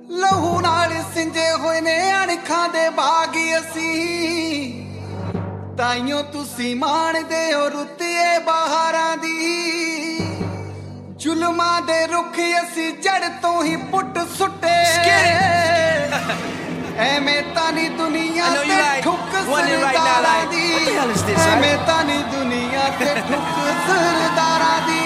ਲਹੂ ਨਾਲ ਸਿੰਜੇ ਹੋਏ ਨੇ ਅਣਖਾਂ ਦੇ ਬਾਗ ਅਸੀਂ ਤਾਈਓ ਤੁਸੀਂ ਮਾਣਦੇ ਹੋ ਰੁੱਤੀਏ ਬਹਾਰਾਂ ਦੀ ਜ਼ੁਲਮਾਂ ਦੇ ਰੁੱਖ ਅਸੀਂ ਜੜ ਤੋਂ ਹੀ ਪੁੱਟ ਸੁੱਟੇ ਐਵੇਂ ਤਾਂ ਨਹੀਂ ਦੁਨੀਆ ਤੇ ਠੁੱਕ ਸਰਦਾਰਾਂ ਦੀ ਐਵੇਂ ਤਾਂ ਨਹੀਂ ਦੁਨੀਆ ਤੇ ਠੁੱਕ ਸਰਦਾਰਾਂ ਦੀ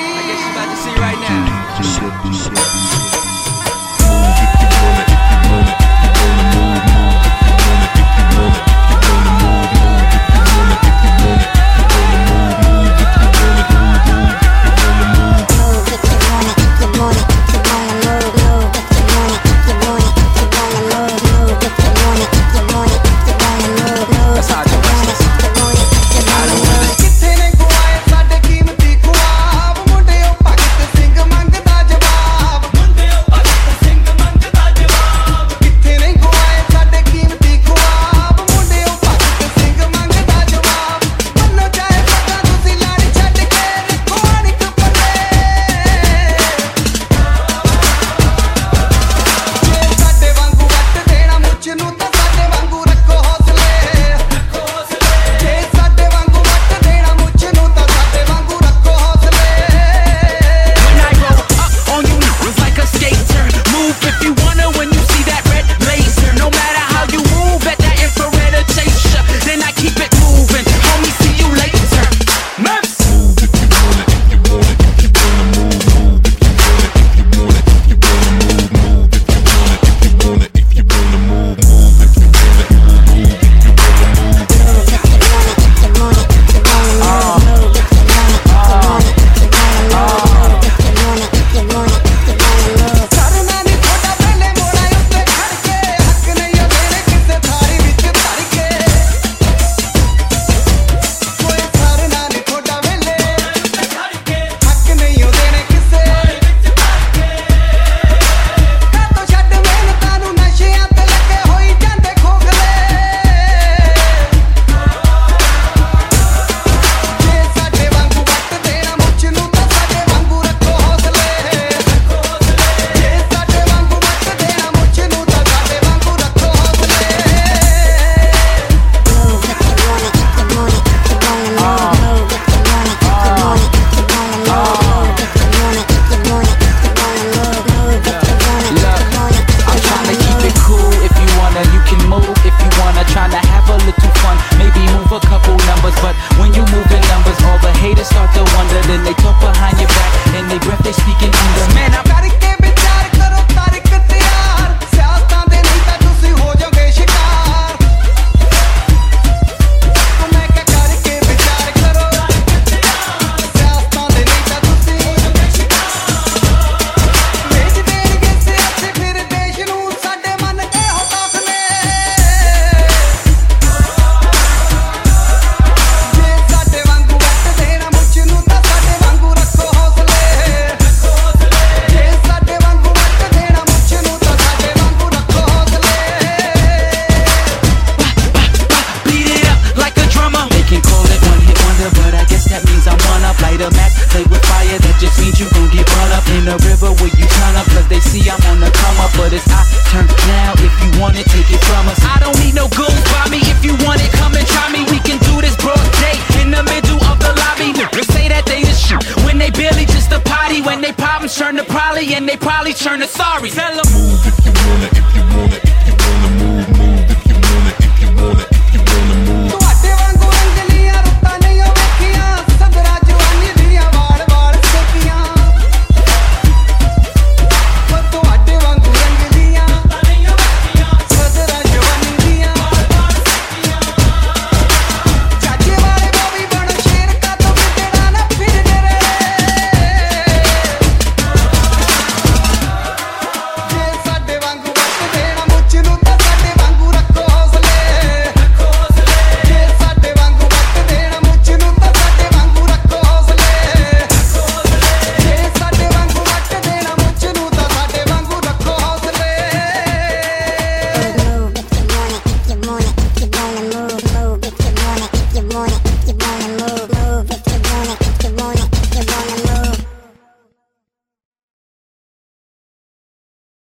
Turn to probably and they probably turn to sorry. Tell them